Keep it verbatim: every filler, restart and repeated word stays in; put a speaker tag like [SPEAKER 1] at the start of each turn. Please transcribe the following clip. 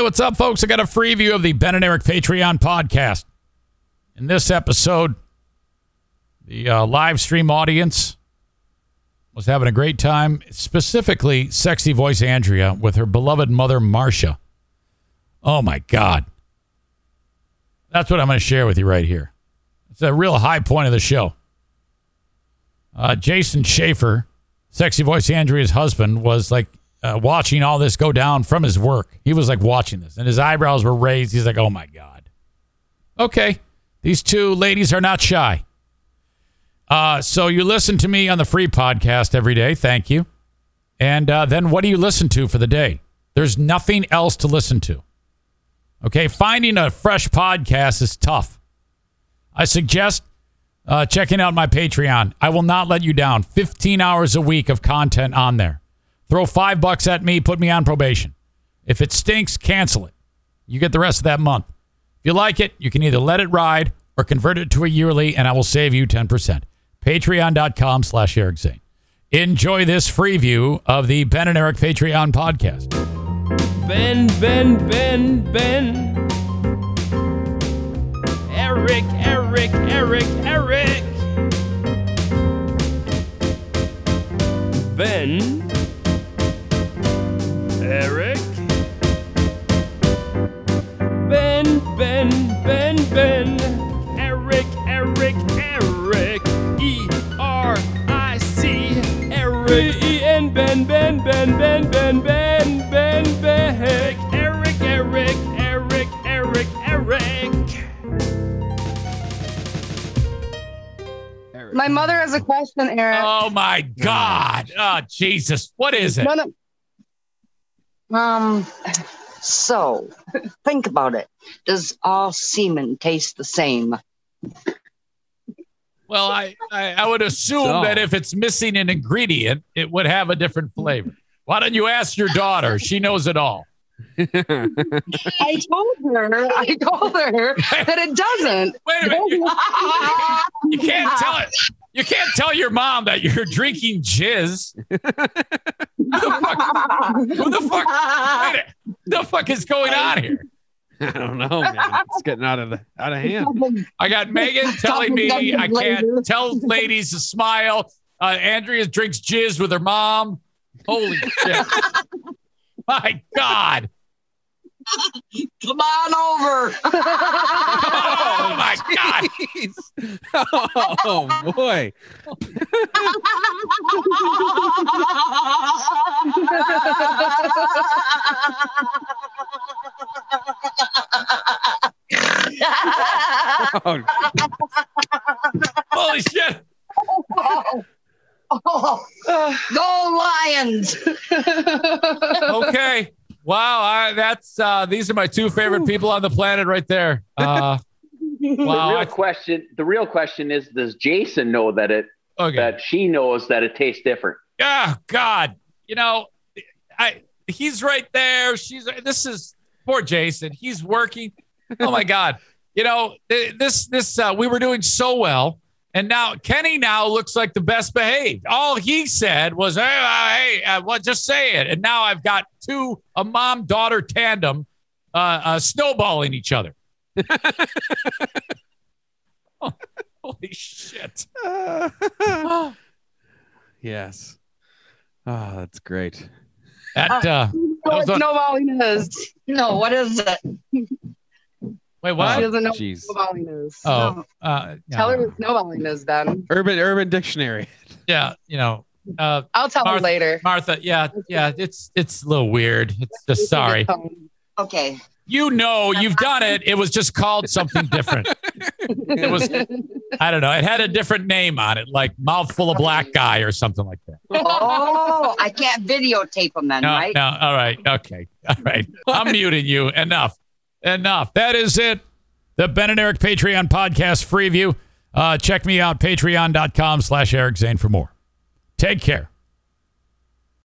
[SPEAKER 1] what's up, folks? I got a free view of the Ben and Eric Patreon podcast. In this episode, the uh, live stream audience was having a great time, specifically Sexy Voice Andrea with her beloved mother, Marcia. Oh, my God. That's what I'm going to share with you right here. It's a real high point of the show. Uh, Jason Schaefer, Sexy Voice Andrea's husband, was like uh, watching all this go down from his work. He was like watching this, and his eyebrows were raised. He's like, oh, my God. Okay. These two ladies are not shy. Uh, so you listen to me on the free podcast every day. Thank you. And uh, then what do you listen to for the day? There's nothing else to listen to. Okay, finding a fresh podcast is tough. I suggest uh, checking out my Patreon. I will not let you down. fifteen hours a week of content on there. Throw five bucks at me, put me on probation. If it stinks, cancel it. You get the rest of that month. If you like it, you can either let it ride or convert it to a yearly, and I will save you ten percent. Patreon.com slash Eric Zane. Enjoy this free view of the Ben and Eric Patreon podcast.
[SPEAKER 2] Ben, Ben, Ben, Ben. Eric, Eric, Eric, Eric. Ben. Eric. Ben, Ben, Ben, Ben. Eric, Eric, Eric. E R I C. Eric. E N Ben, Ben, Ben, Ben, Ben, Ben, Ben, Ben. Eric, Eric, Eric, Eric, Eric.
[SPEAKER 3] My mother has a question, Eric.
[SPEAKER 1] Oh, my God. Oh, Jesus. What is it?
[SPEAKER 3] No, no.
[SPEAKER 4] Um, so, think about it. Does all semen taste the same?
[SPEAKER 1] Well, I, I, I would assume
[SPEAKER 5] So.
[SPEAKER 1] that if it's missing an ingredient, it would have a different flavor. Why don't you ask your daughter? She knows it all.
[SPEAKER 3] I told her, I told her that it doesn't.
[SPEAKER 1] Wait a minute. You, you can't tell it. You can't tell your mom that you're drinking jizz. Who the fuck? Who the fuck? Wait a, the fuck is going on here?
[SPEAKER 5] I don't know, man. It's getting out of the out of hand.
[SPEAKER 1] I got Megan telling me I can't tell ladies to smile. Uh, Andrea drinks jizz with her mom. Holy shit. My God.
[SPEAKER 4] Come on over.
[SPEAKER 1] Oh, my God.
[SPEAKER 5] Jeez. Oh boy. Oh,
[SPEAKER 1] Holy shit.
[SPEAKER 4] Oh, go Lions.
[SPEAKER 1] Okay. Wow. I, that's uh, these are my two favorite people on the planet right there. Uh,
[SPEAKER 6] The
[SPEAKER 1] wow.
[SPEAKER 6] real
[SPEAKER 1] I-
[SPEAKER 6] question. The real question is: does Jason know that it
[SPEAKER 1] okay.
[SPEAKER 6] that she knows that it tastes different?
[SPEAKER 1] Oh, God. You know, I he's right there. She's this is poor Jason. He's working. Oh my God. You know, this this uh, we were doing so well, and now Kenny now looks like the best behaved. All he said was, "Hey, uh, hey, uh, well, just say it." And now I've got two a mom daughter tandem uh, uh, snowballing each other. Oh, holy shit! Oh.
[SPEAKER 5] yes. Oh, that's great.
[SPEAKER 1] That uh,
[SPEAKER 3] What
[SPEAKER 1] was on-
[SPEAKER 3] snowballing is.
[SPEAKER 4] No, what is it?
[SPEAKER 1] wait,
[SPEAKER 3] She
[SPEAKER 1] what?
[SPEAKER 3] doesn't know
[SPEAKER 5] Jeez.
[SPEAKER 3] what snowballing is.
[SPEAKER 1] Oh,
[SPEAKER 3] No.
[SPEAKER 1] uh,
[SPEAKER 3] Tell her
[SPEAKER 1] no.
[SPEAKER 3] what snowballing is, Ben.
[SPEAKER 5] Urban Urban Dictionary.
[SPEAKER 1] Yeah, you know, uh,
[SPEAKER 3] I'll tell
[SPEAKER 1] Martha-
[SPEAKER 3] her later.
[SPEAKER 1] Martha. Yeah, yeah, it's it's a little weird. It's just sorry.
[SPEAKER 4] Okay.
[SPEAKER 1] You know, you've done it. It was just called something different. It was, I don't know. It had a different name on it, like mouthful of black guy or something like that.
[SPEAKER 4] Oh, I can't videotape them then,
[SPEAKER 1] No,
[SPEAKER 4] right?
[SPEAKER 1] no. All right. Okay. All right. I'm muting you. Enough. Enough. That is it. The Ben and Eric Patreon podcast free view. Uh, check me out, patreon.com slash Eric Zane for more. Take care.